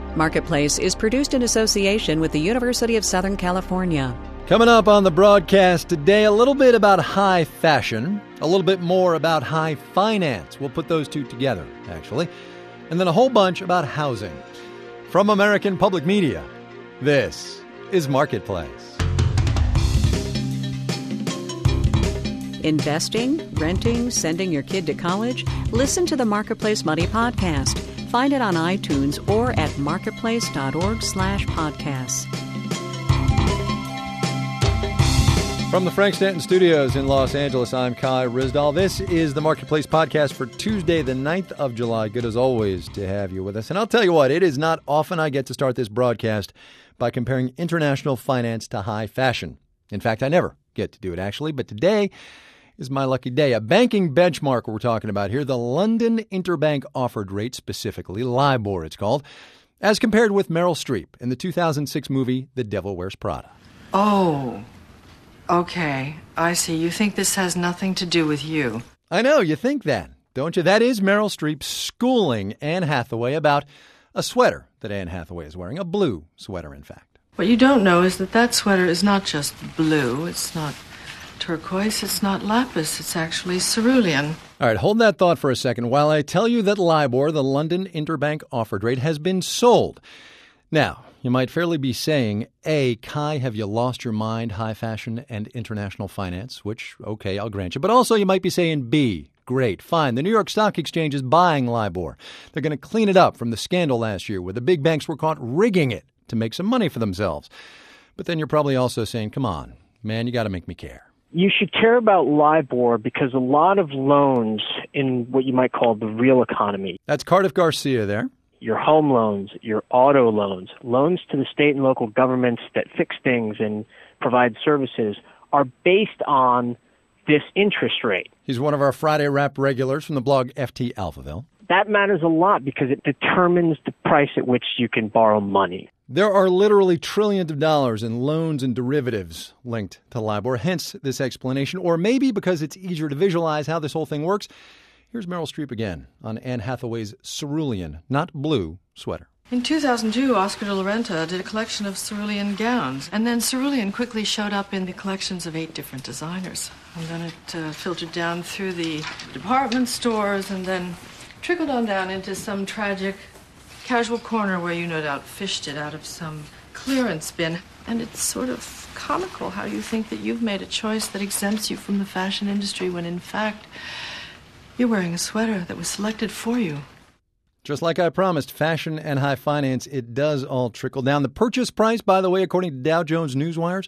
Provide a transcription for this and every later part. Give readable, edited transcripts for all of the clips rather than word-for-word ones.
Marketplace is produced in association with the University of Southern California. Coming up on the broadcast today, a little bit about high fashion, a little bit more about high finance. We'll put those two together, actually. And then a whole bunch about housing. From American Public Media, this is Marketplace. Investing, renting, sending your kid to college? Listen to the Marketplace Money Podcast. Find it on iTunes or at marketplace.org/podcasts. From the Frank Stanton Studios in Los Angeles, I'm Kai Ryssdal. This is the Marketplace Podcast for Tuesday, the 9th of July. Good as always to have you with us. And I'll tell you what, it is not often I get to start this broadcast by comparing international finance to high fashion. In fact, I never get to do it, actually. But today is my lucky day. A banking benchmark we're talking about here, the London Interbank Offered Rate, specifically LIBOR it's called, as compared with Meryl Streep in the 2006 movie The Devil Wears Prada. Oh, okay. I see. You think this has nothing to do with you. I know, you think that, don't you? That is Meryl Streep schooling Anne Hathaway about a sweater that Anne Hathaway is wearing, a blue sweater, in fact. What you don't know is that sweater is not just blue. It's not turquoise. It's not lapis. It's actually cerulean. All right, hold that thought for a second while I tell you that LIBOR, the London Interbank Offered Rate, has been sold. Now, you might fairly be saying, A, Kai, have you lost your mind, high fashion and international finance? Which, okay, I'll grant you. But also you might be saying, B, great, fine. The New York Stock Exchange is buying LIBOR. They're going to clean it up from the scandal last year where the big banks were caught rigging it to make some money for themselves. But then you're probably also saying, come on, man, you got to make me care. You should care about LIBOR because a lot of loans in what you might call the real economy. That's Cardiff Garcia there. Your home loans, your auto loans, loans to the state and local governments that fix things and provide services are based on this interest rate. He's one of our Friday Wrap regulars from the blog FT Alphaville. That matters a lot because it determines the price at which you can borrow money. There are literally trillions of dollars in loans and derivatives linked to LIBOR, hence this explanation. Or maybe because it's easier to visualize how this whole thing works, here's Meryl Streep again on Anne Hathaway's cerulean, not blue, sweater. In 2002, Oscar de la Renta did a collection of cerulean gowns, and then cerulean quickly showed up in the collections of 8 different designers. And then it filtered down through the department stores and then trickled on down into some tragic casual corner where you no doubt fished it out of some clearance bin. And it's sort of comical how you think that you've made a choice that exempts you from the fashion industry when in fact you're wearing a sweater that was selected for you. Just like I promised, fashion and high finance, it does all trickle down. The purchase price, by the way, according to Dow Jones Newswires,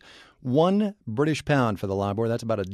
£1 British pound for the LIBOR. That's about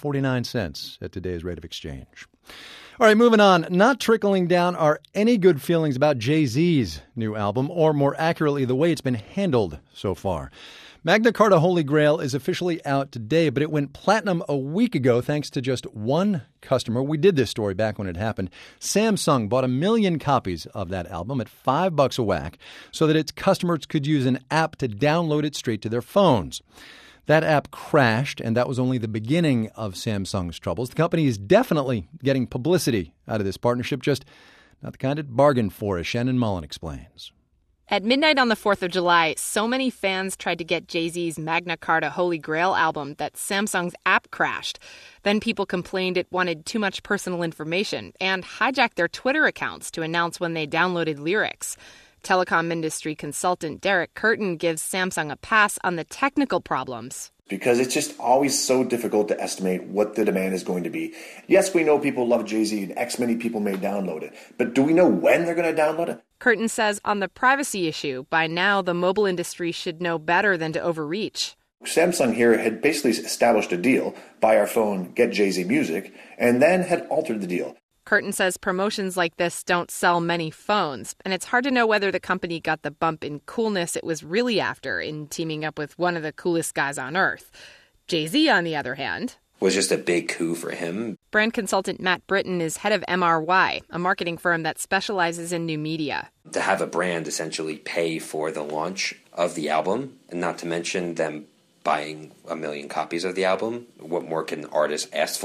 $1.49 at today's rate of exchange. All right, moving on. Not trickling down are any good feelings about Jay-Z's new album, or more accurately, the way it's been handled so far. Magna Carta Holy Grail is officially out today, but it went platinum a week ago thanks to just one customer. We did this story back when it happened. Samsung bought 1 million copies of that album at $5 a whack so that its customers could use an app to download it straight to their phones. That app crashed, and that was only the beginning of Samsung's troubles. The company is definitely getting publicity out of this partnership, just not the kind it bargained for, as Shannon Mullen explains. At midnight on the 4th of July, so many fans tried to get Jay-Z's Magna Carta Holy Grail album that Samsung's app crashed. Then people complained it wanted too much personal information and hijacked their Twitter accounts to announce when they downloaded lyrics. Telecom industry consultant Derek Curtin gives Samsung a pass on the technical problems. Because it's just always so difficult to estimate what the demand is going to be. Yes, we know people love Jay-Z and X many people may download it, but do we know when they're going to download it? Curtin says on the privacy issue, by now the mobile industry should know better than to overreach. Samsung here had basically established a deal, buy our phone, get Jay-Z music, and then had altered the deal. Curtin says promotions like this don't sell many phones, and it's hard to know whether the company got the bump in coolness it was really after in teaming up with one of the coolest guys on Earth. Jay-Z, on the other hand, was just a big coup for him. Brand consultant Matt Britton is head of MRY, a marketing firm that specializes in new media. To have a brand essentially pay for the launch of the album, and not to mention them buying 1 million copies of the album, what more can artists ask for?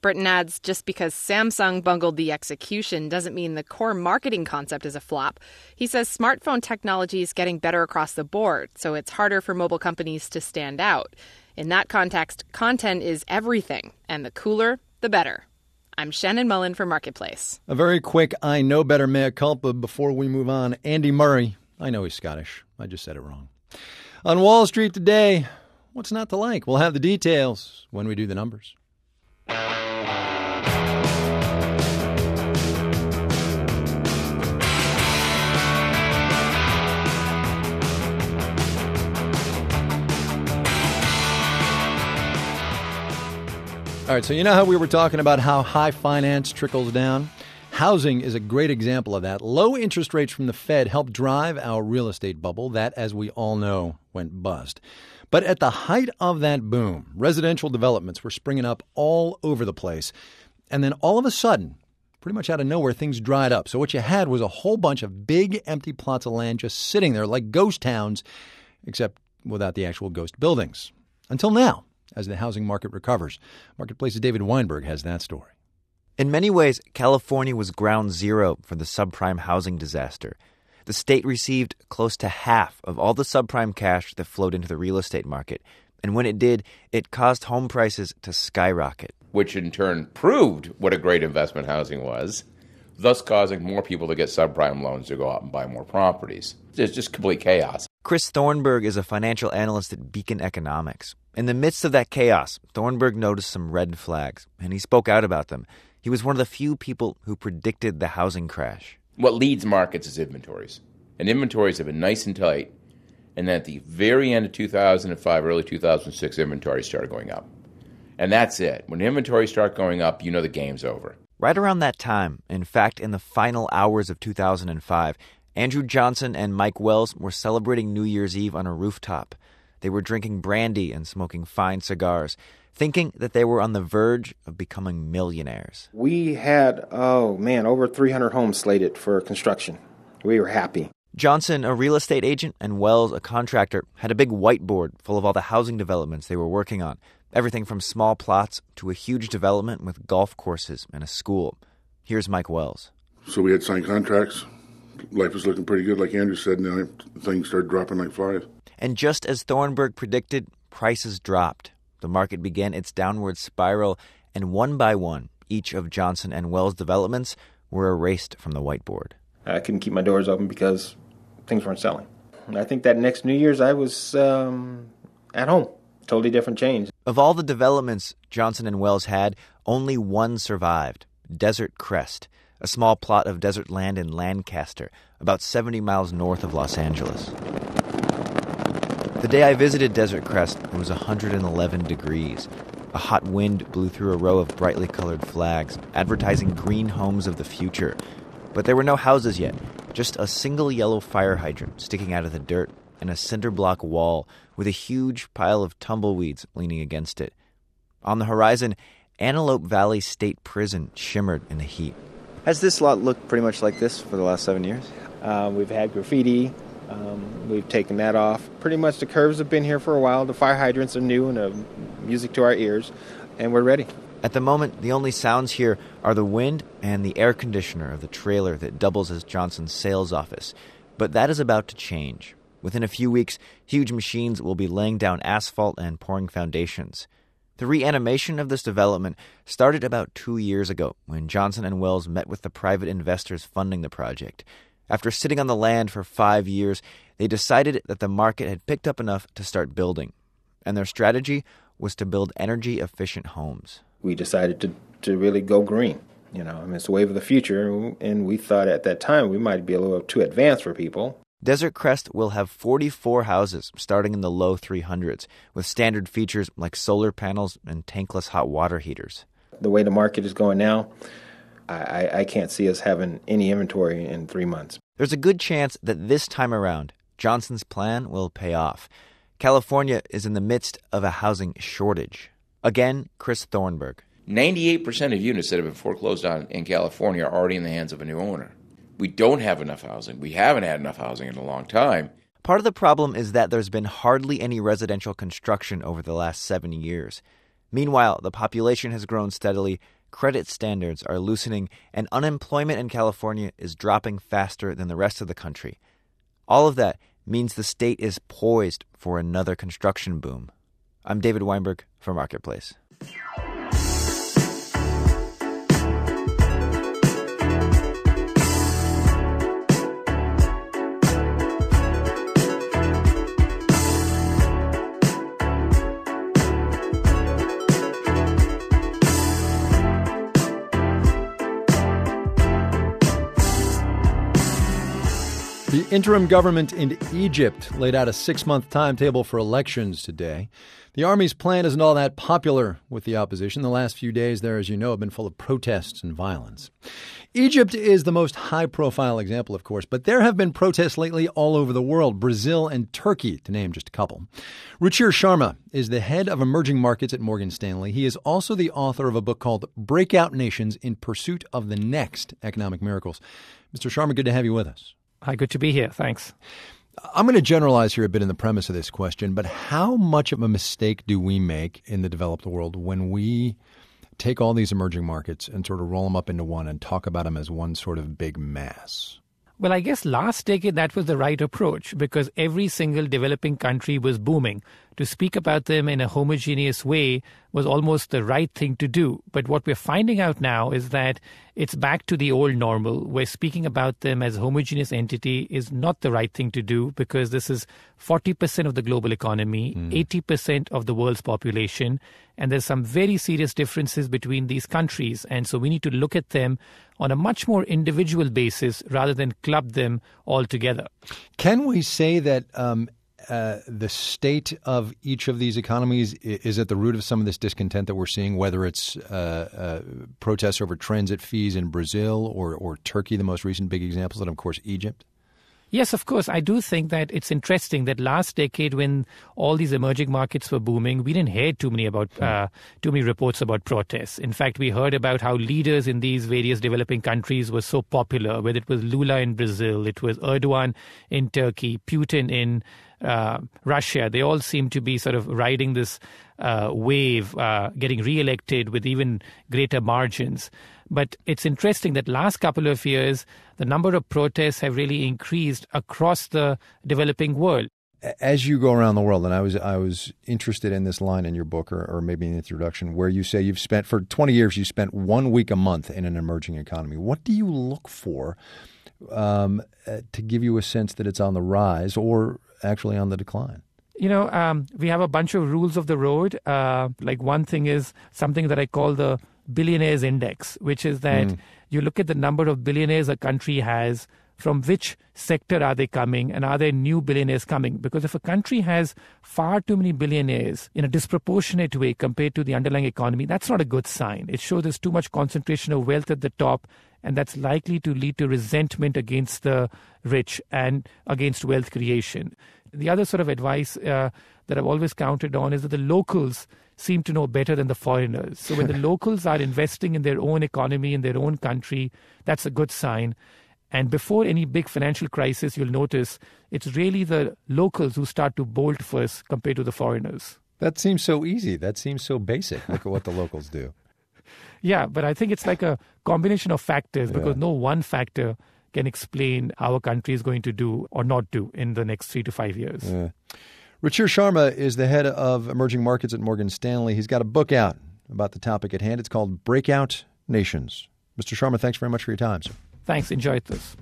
Britton adds just because Samsung bungled the execution doesn't mean the core marketing concept is a flop. He says smartphone technology is getting better across the board, so it's harder for mobile companies to stand out. In that context, content is everything, and the cooler, the better. I'm Shannon Mullen for Marketplace. A very quick I know better mea culpa before we move on. Andy Murray. I know he's Scottish. I just said it wrong. On Wall Street today, what's not to like? We'll have the details when we do the numbers. All right, so you know how we were talking about how high finance trickles down? Housing is a great example of that. Low interest rates from the Fed helped drive our real estate bubble. That, as we all know, went bust. But at the height of that boom, residential developments were springing up all over the place. And then all of a sudden, pretty much out of nowhere, things dried up. So what you had was a whole bunch of big empty plots of land just sitting there like ghost towns, except without the actual ghost buildings. Until now, as the housing market recovers. Marketplace's David Weinberg has that story. In many ways, California was ground zero for the subprime housing disaster. The state received close to half of all the subprime cash that flowed into the real estate market. And when it did, it caused home prices to skyrocket. Which in turn proved what a great investment housing was, thus causing more people to get subprime loans to go out and buy more properties. It's just complete chaos. Chris Thornburg is a financial analyst at Beacon Economics. In the midst of that chaos, Thornburg noticed some red flags, and he spoke out about them. He was one of the few people who predicted the housing crash. What leads markets is inventories. And inventories have been nice and tight. And then at the very end of 2005, early 2006, inventories started going up. And that's it. When inventories start going up, you know the game's over. Right around that time, in fact, in the final hours of 2005, Andrew Johnson and Mike Wells were celebrating New Year's Eve on a rooftop. They were drinking brandy and smoking fine cigars, thinking that they were on the verge of becoming millionaires. We had, over 300 homes slated for construction. We were happy. Johnson, a real estate agent, and Wells, a contractor, had a big whiteboard full of all the housing developments they were working on. Everything from small plots to a huge development with golf courses and a school. Here's Mike Wells. So we had signed contracts. Life was looking pretty good, like Andrew said, and then things started dropping like flies. And just as Thornburg predicted, prices dropped. The market began its downward spiral, and one by one, each of Johnson and Wells' developments were erased from the whiteboard. I couldn't keep my doors open because things weren't selling. And I think that next New Year's I was at home. Totally different change. Of all the developments Johnson and Wells had, only one survived, Desert Crest, a small plot of desert land in Lancaster, about 70 miles north of Los Angeles. The day I visited Desert Crest, it was 111 degrees. A hot wind blew through a row of brightly colored flags, advertising green homes of the future. But there were no houses yet, just a single yellow fire hydrant sticking out of the dirt and a cinder block wall with a huge pile of tumbleweeds leaning against it. On the horizon, Antelope Valley State Prison shimmered in the heat. Has this lot looked pretty much like this for the last 7 years? We've had graffiti. We've taken that off. Pretty much the curves have been here for a while. The fire hydrants are new and music to our ears, and we're ready. At the moment, the only sounds here are the wind and the air conditioner of the trailer that doubles as Johnson's sales office. But that is about to change. Within a few weeks, huge machines will be laying down asphalt and pouring foundations. The reanimation of this development started about 2 years ago when Johnson and Wells met with the private investors funding the project. After sitting on the land for 5 years, they decided that the market had picked up enough to start building. And their strategy was to build energy-efficient homes. We decided to really go green. It's the wave of the future, and we thought at that time we might be a little too advanced for people. Desert Crest will have 44 houses starting in the low 300s, with standard features like solar panels and tankless hot water heaters. The way the market is going now, I can't see us having any inventory in 3 months. There's a good chance that this time around, Johnson's plan will pay off. California is in the midst of a housing shortage. Again, Chris Thornburg. 98% of units that have been foreclosed on in California are already in the hands of a new owner. We don't have enough housing. We haven't had enough housing in a long time. Part of the problem is that there's been hardly any residential construction over the last 7 years. Meanwhile, the population has grown steadily, credit standards are loosening, and unemployment in California is dropping faster than the rest of the country. All of that means the state is poised for another construction boom. I'm David Weinberg for Marketplace. The interim government in Egypt laid out a 6-month timetable for elections today. The army's plan isn't all that popular with the opposition. The last few days there, as you know, have been full of protests and violence. Egypt is the most high-profile example, of course, but there have been protests lately all over the world, Brazil and Turkey, to name just a couple. Ruchir Sharma is the head of emerging markets at Morgan Stanley. He is also the author of a book called Breakout Nations in Pursuit of the Next Economic Miracles. Mr. Sharma, good to have you with us. Hi, good to be here. Thanks. I'm going to generalize here a bit in the premise of this question, but how much of a mistake do we make in the developed world when we take all these emerging markets and sort of roll them up into one and talk about them as one sort of big mass? Well, I guess last decade that was the right approach because every single developing country was booming. To speak about them in a homogeneous way was almost the right thing to do. But what we're finding out now is that it's back to the old normal, where speaking about them as a homogeneous entity is not the right thing to do because this is 40% of the global economy, 80% of the world's population, and there's some very serious differences between these countries. And so we need to look at them on a much more individual basis rather than club them all together. Can we say that the state of each of these economies is at the root of some of this discontent that we're seeing, whether it's protests over transit fees in Brazil or Turkey, the most recent big examples, and of course Egypt? Yes, of course. I do think that it's interesting that last decade when all these emerging markets were booming, we didn't hear too many reports about protests. In fact, we heard about how leaders in these various developing countries were so popular, whether it was Lula in Brazil, it was Erdogan in Turkey, Putin in Russia. They all seem to be sort of riding this wave, getting reelected with even greater margins. But it's interesting that last couple of years, the number of protests have really increased across the developing world. As you go around the world, and I was interested in this line in your book, or maybe in the introduction, where you say you've spent, for 20 years, you spent 1 week a month in an emerging economy. What do you look for to give you a sense that it's on the rise or actually on the decline? You know, we have a bunch of rules of the road. Like one thing is something that I call the billionaires index, which is that you look at the number of billionaires a country has, from which sector are they coming, and are there new billionaires coming? Because if a country has far too many billionaires in a disproportionate way compared to the underlying economy, that's not a good sign. It shows there's too much concentration of wealth at the top, and that's likely to lead to resentment against the rich and against wealth creation. The other sort of advice that I've always counted on is that the locals seem to know better than the foreigners. So when the locals are investing in their own economy, in their own country, that's a good sign. And before any big financial crisis, you'll notice it's really the locals who start to bolt first compared to the foreigners. That seems so easy. That seems so basic. Look at what the locals do. Yeah, but I think it's like a combination of factors because no one factor can explain how a country is going to do or not do in the next 3 to 5 years. Yeah. Ruchir Sharma is the head of emerging markets at Morgan Stanley. He's got a book out about the topic at hand. It's called Breakout Nations. Mr. Sharma, thanks very much for your time, sir. Thanks. Enjoyed this.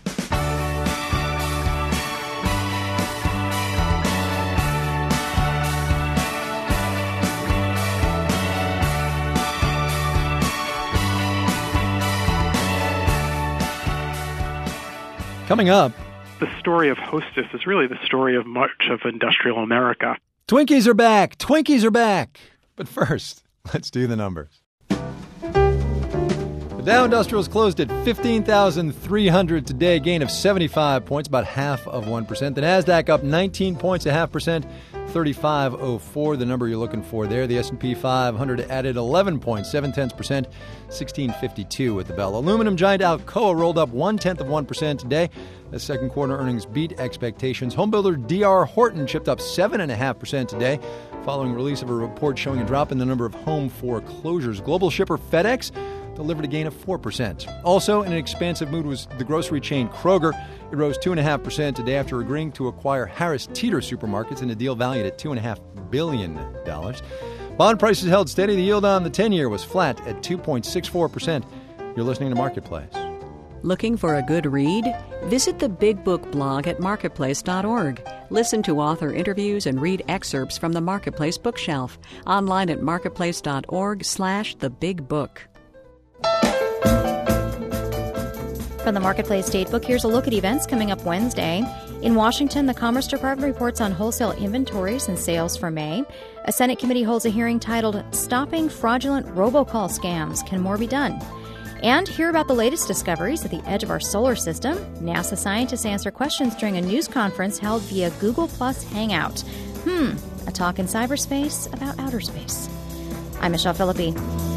Coming up, the story of Hostess is really the story of much of industrial America. Twinkies are back! Twinkies are back! But first, let's do the numbers. The Dow Industrials closed at 15,300 today, gain of 75 points, about half of 1%. The Nasdaq up 19 points, a half percent, 3504, the number you're looking for there. The S&P 500 added 11 points, 0.7%, 1652 at the bell. Aluminum giant Alcoa rolled up 0.1% today. The second quarter earnings beat expectations. Homebuilder D.R. Horton chipped up 7.5% today, following release of a report showing a drop in the number of home foreclosures. Global shipper FedEx delivered a gain of 4%. Also, in an expansive mood was the grocery chain Kroger. It rose 2.5% today after agreeing to acquire Harris Teeter Supermarkets in a deal valued at $2.5 billion. Bond prices held steady. The yield on the 10-year was flat at 2.64%. You're listening to Marketplace. Looking for a good read? Visit the Big Book blog at marketplace.org. Listen to author interviews and read excerpts from the Marketplace bookshelf. Online at marketplace.org/thebigbook. From the Marketplace Datebook, here's a look at events coming up Wednesday. In Washington, the Commerce Department reports on wholesale inventories and sales for May. A Senate committee holds a hearing titled Stopping Fraudulent Robocall Scams. Can More Be Done? And hear about the latest discoveries at the edge of our solar system. NASA scientists answer questions during a news conference held via Google Plus Hangout. A talk in cyberspace about outer space. I'm Michelle Philippi.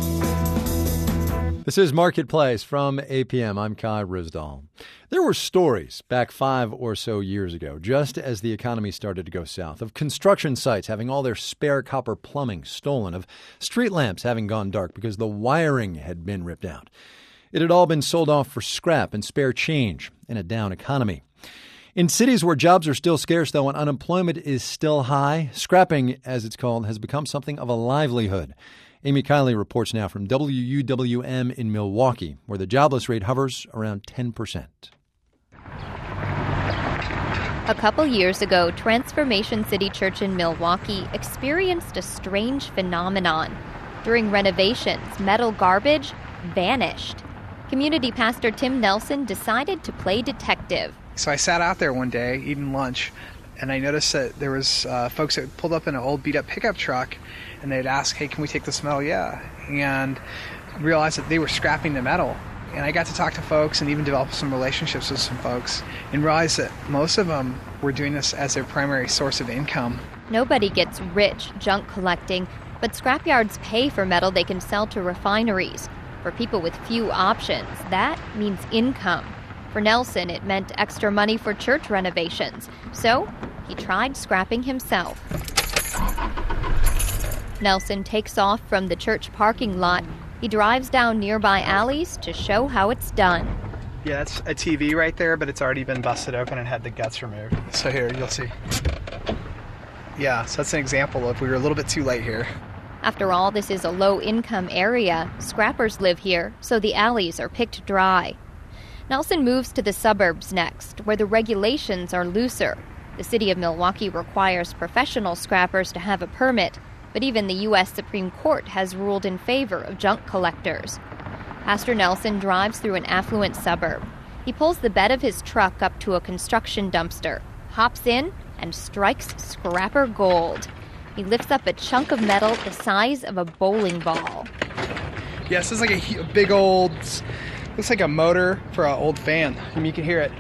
This is Marketplace from APM. I'm Kai Rizdal. There were stories back 5 or so years ago, just as the economy started to go south, of construction sites having all their spare copper plumbing stolen, of street lamps having gone dark because the wiring had been ripped out. It had all been sold off for scrap and spare change in a down economy. In cities where jobs are still scarce, though, and unemployment is still high, scrapping, as it's called, has become something of a livelihood. Amy Kiley reports now from WUWM in Milwaukee, where the jobless rate hovers around 10%. A couple years ago, Transformation City Church in Milwaukee experienced a strange phenomenon. During renovations, metal garbage vanished. Community pastor Tim Nelson decided to play detective. So I sat out there one day eating lunch, and I noticed that there was folks that pulled up in an old beat-up pickup truck, and they'd ask, hey, can we take this metal? Yeah. And realized that they were scrapping the metal. And I got to talk to folks and even develop some relationships with some folks and realized that most of them were doing this as their primary source of income. Nobody gets rich junk collecting, but scrapyards pay for metal they can sell to refineries. For people with few options, that means income. For Nelson, it meant extra money for church renovations. So he tried scrapping himself. Nelson takes off from the church parking lot. He drives down nearby alleys to show how it's done. Yeah, that's a TV right there, but it's already been busted open and had the guts removed. So here, you'll see. Yeah, so that's an example of we were a little bit too late here. After all, this is a low-income area. Scrappers live here, so the alleys are picked dry. Nelson moves to the suburbs next, where the regulations are looser. The city of Milwaukee requires professional scrappers to have a permit, but even the U.S. Supreme Court has ruled in favor of junk collectors. Pastor Nelson drives through an affluent suburb. He pulls the bed of his truck up to a construction dumpster, hops in, and strikes scrapper gold. He lifts up a chunk of metal the size of a bowling ball. Yeah, this is like a big old, looks like a motor for an old fan. I mean, you can hear it.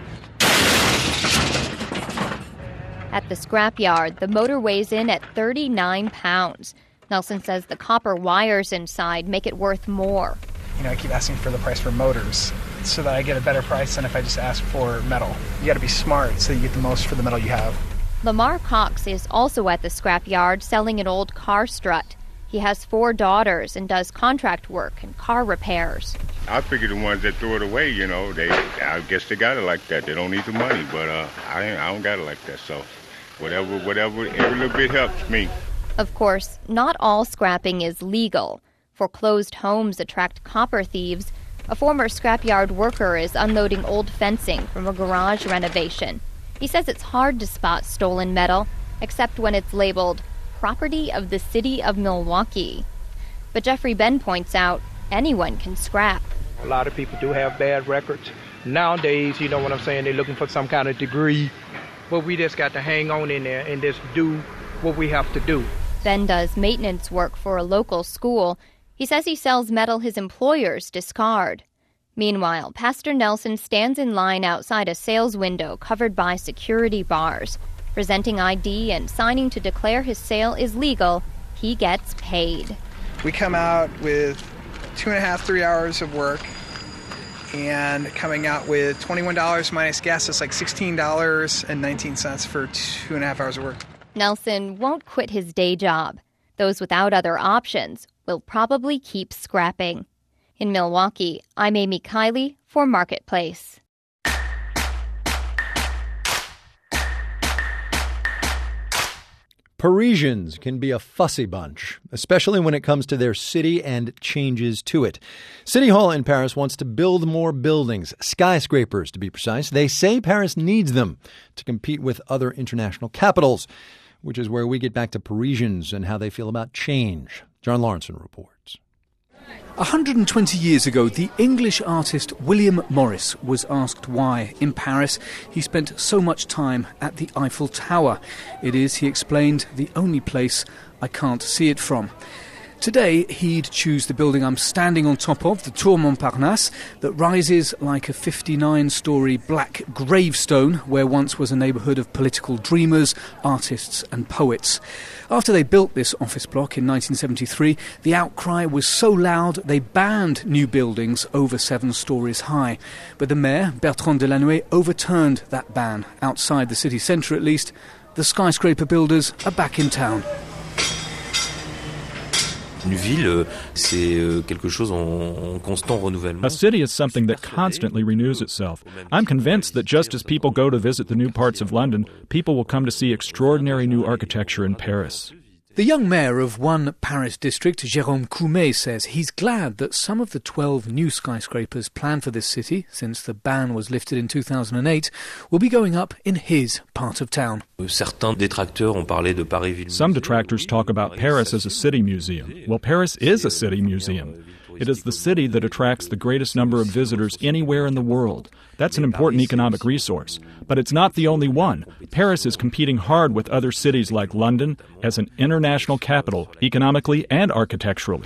At the scrapyard, the motor weighs in at 39 pounds. Nelson says the copper wires inside make it worth more. You know, I keep asking for the price for motors so that I get a better price than if I just ask for metal. You got to be smart so you get the most for the metal you have. Lamar Cox is also at the scrapyard selling an old car strut. He has 4 daughters and does contract work and car repairs. I figure the ones that throw it away, you know, I guess they got it like that. They don't need the money, but I don't got it like that. So whatever, every little bit helps me. Of course, not all scrapping is legal. Foreclosed homes attract copper thieves. A former scrapyard worker is unloading old fencing from a garage renovation. He says it's hard to spot stolen metal, except when it's labeled property of the city of Milwaukee. But Jeffrey Ben points out anyone can scrap. A lot of people do have bad records. Nowadays, you know what I'm saying, they're looking for some kind of degree. But we just got to hang on in there and just do what we have to do. Ben does maintenance work for a local school. He says he sells metal his employers discard. Meanwhile, Pastor Nelson stands in line outside a sales window covered by security bars. Presenting ID and signing to declare his sale is legal, he gets paid. We come out with 2.5, 3 hours of work, and coming out with $21 minus gas is like $16.19 for 2.5 hours of work. Nelson won't quit his day job. Those without other options will probably keep scrapping. In Milwaukee, I'm Amy Kiley for Marketplace. Parisians can be a fussy bunch, especially when it comes to their city and changes to it. City Hall in Paris wants to build more buildings, skyscrapers to be precise. They say Paris needs them to compete with other international capitals, which is where we get back to Parisians and how they feel about change. John Lawrenson reports. 120 years ago, the English artist William Morris was asked why, in Paris, he spent so much time at the Eiffel Tower. It is, he explained, the only place I can't see it from. Today, he'd choose the building I'm standing on top of, the Tour Montparnasse, that rises like a 59-storey black gravestone where once was a neighbourhood of political dreamers, artists and poets. After they built this office block in 1973, the outcry was so loud they banned new buildings over 7 stories high. But the mayor, Bertrand Delanoë, overturned that ban. Outside the city centre, at least, the skyscraper builders are back in town. A city is something that constantly renews itself. I'm convinced that just as people go to visit the new parts of London, people will come to see extraordinary new architecture in Paris. The young mayor of one Paris district, Jérôme Coumet, says he's glad that some of the 12 new skyscrapers planned for this city, since the ban was lifted in 2008, will be going up in his part of town. Some detractors talk about Paris as a city museum. Well, Paris is a city museum. It is the city that attracts the greatest number of visitors anywhere in the world. That's an important economic resource. But it's not the only one. Paris is competing hard with other cities like London as an international capital, economically and architecturally.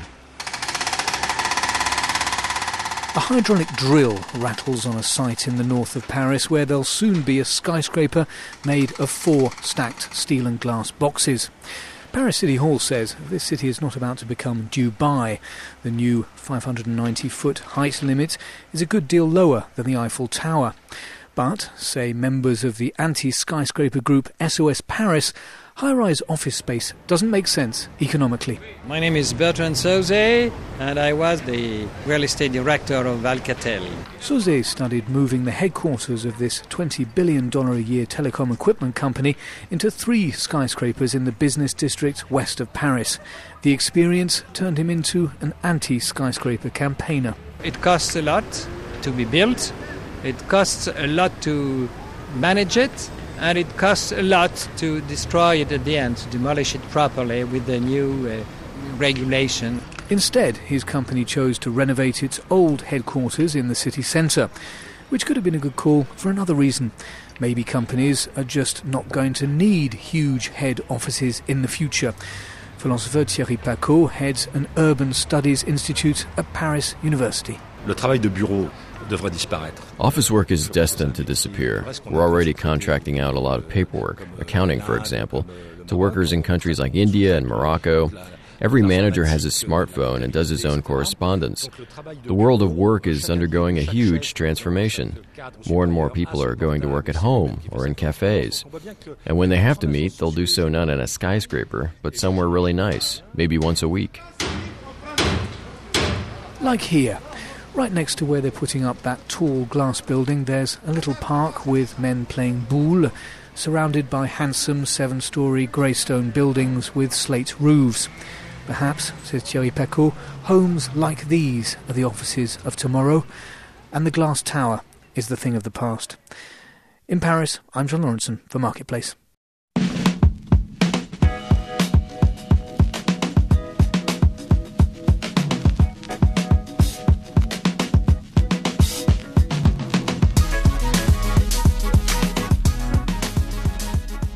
A hydraulic drill rattles on a site in the north of Paris where there'll soon be a skyscraper made of 4 stacked steel and glass boxes. Paris City Hall says this city is not about to become Dubai. The new 590-foot height limit is a good deal lower than the Eiffel Tower. But, say members of the anti-skyscraper group SOS Paris, high-rise office space doesn't make sense economically. My name is Bertrand Sauzet, and I was the real estate director of Alcatel. Sauzet studied moving the headquarters of this $20 billion a year telecom equipment company into 3 skyscrapers in the business district west of Paris. The experience turned him into an anti-skyscraper campaigner. It costs a lot to be built, it costs a lot to manage it, and it costs a lot to destroy it at the end, to demolish it properly with the new regulation. Instead, his company chose to renovate its old headquarters in the city centre, which could have been a good call for another reason. Maybe companies are just not going to need huge head offices in the future. Philosopher Thierry Pacaud heads an urban studies institute at Paris University. Le travail de bureau devrait disparaître. Office work is destined to disappear. We're already contracting out a lot of paperwork, accounting, for example, to workers in countries like India and Morocco. Every manager has his smartphone and does his own correspondence. The world of work is undergoing a huge transformation. More and more people are going to work at home or in cafes. And when they have to meet, they'll do so not in a skyscraper, but somewhere really nice, maybe once a week. Like here. Right next to where they're putting up that tall glass building, there's a little park with men playing boule, surrounded by handsome 7-storey greystone buildings with slate roofs. Perhaps, says Thierry Pacaud, homes like these are the offices of tomorrow, and the glass tower is the thing of the past. In Paris, I'm John Lawrenson for Marketplace.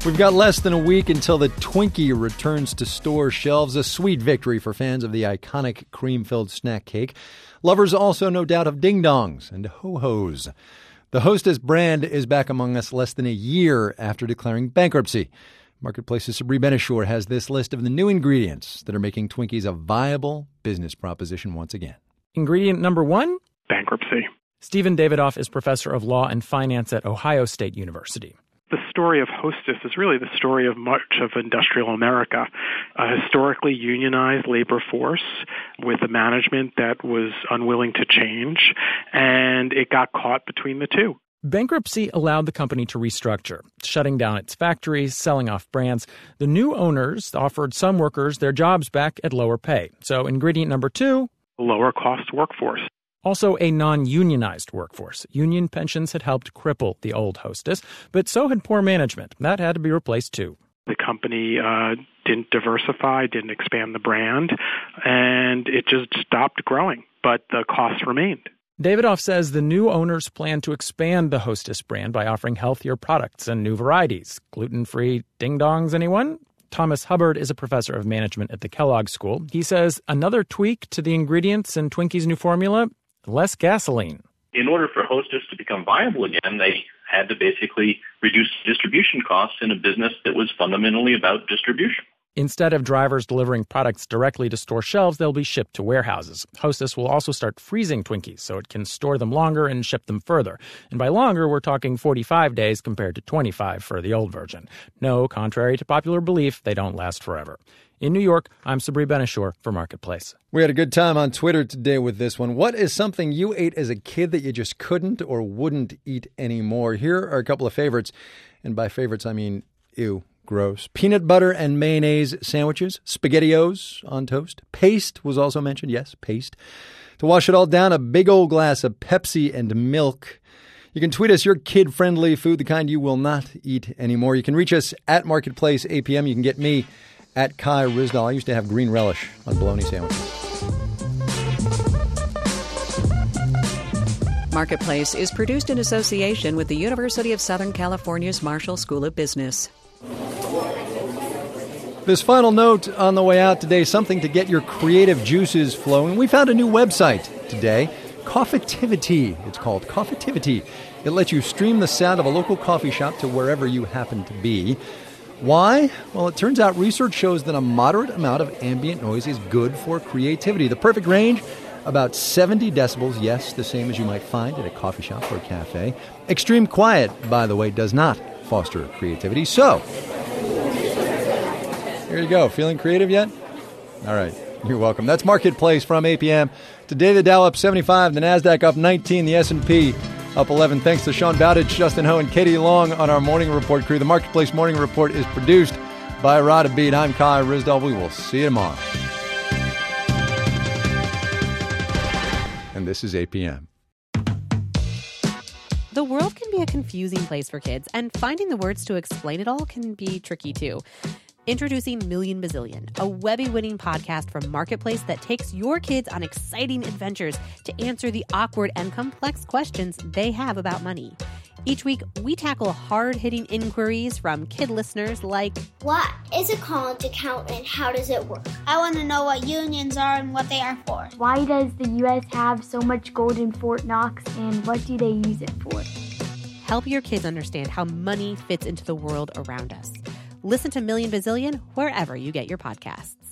We've got less than a week until the Twinkie returns to store shelves, a sweet victory for fans of the iconic cream-filled snack cake. Lovers also, no doubt, of ding-dongs and ho-hos. The Hostess brand is back among us less than a year after declaring bankruptcy. Marketplace's Sabri Benishore has this list of the new ingredients that are making Twinkies a viable business proposition once again. Ingredient number 1? Bankruptcy. Stephen Davidoff is professor of law and finance at Ohio State University. The story of Hostess is really the story of much of industrial America, a historically unionized labor force with a management that was unwilling to change, and it got caught between the two. Bankruptcy allowed the company to restructure, shutting down its factories, selling off brands. The new owners offered some workers their jobs back at lower pay. So ingredient number 2? Lower cost workforce. Also a non-unionized workforce. Union pensions had helped cripple the old Hostess, but so had poor management. That had to be replaced too. The company didn't diversify, didn't expand the brand, and it just stopped growing, but the costs remained. Davidoff says the new owners plan to expand the Hostess brand by offering healthier products and new varieties. Gluten-free ding-dongs, anyone? Thomas Hubbard is a professor of management at the Kellogg School. He says another tweak to the ingredients in Twinkie's new formula: less gasoline. In order for Hostess to become viable again, they had to basically reduce distribution costs in a business that was fundamentally about distribution. Instead of drivers delivering products directly to store shelves, they'll be shipped to warehouses. Hostess will also start freezing Twinkies so it can store them longer and ship them further. And by longer, we're talking 45 days compared to 25 for the old version. No, contrary to popular belief, they don't last forever. In New York, I'm Sabri Benishore for Marketplace. We had a good time on Twitter today with this one. What is something you ate as a kid that you just couldn't or wouldn't eat anymore? Here are a couple of favorites. And by favorites, I mean, ew, gross. Peanut butter and mayonnaise sandwiches, SpaghettiOs on toast. Paste was also mentioned. Yes, paste. To wash it all down, a big old glass of Pepsi and milk. You can tweet us your kid-friendly food, the kind you will not eat anymore. You can reach us at Marketplace APM. You can get me at Kai Ryssdal. I used to have green relish on bologna sandwiches. Marketplace is produced in association with the University of Southern California's Marshall School of Business. This final note on the way out today, something to get your creative juices flowing. We found a new website today, Coffeetivity. It's called Coffeetivity. It lets you stream the sound of a local coffee shop to wherever you happen to be. Why? Well, it turns out research shows that a moderate amount of ambient noise is good for creativity. The perfect range, about 70 decibels. Yes, the same as you might find at a coffee shop or a cafe. Extreme quiet, by the way, does not foster creativity. So, here you go. Feeling creative yet? All right. You're welcome. That's Marketplace from APM. Today, the Dow up 75, the NASDAQ up 19, the S&P up 11. Thanks to Sean Bowditch, Justin Ho, and Katie Long on our Morning Report crew. The Marketplace Morning Report is produced by Rod Abid. I'm Kai Ryssdal. We will see you tomorrow. And this is APM. The world can be a confusing place for kids, and finding the words to explain it all can be tricky too. Introducing Million Bazillion, a Webby-winning podcast from Marketplace that takes your kids on exciting adventures to answer the awkward and complex questions they have about money. Each week, we tackle hard-hitting inquiries from kid listeners like, what is a college account and how does it work? I want to know what unions are and what they are for. Why does the U.S. have so much gold in Fort Knox and what do they use it for? Help your kids understand how money fits into the world around us. Listen to Million Bazillion wherever you get your podcasts.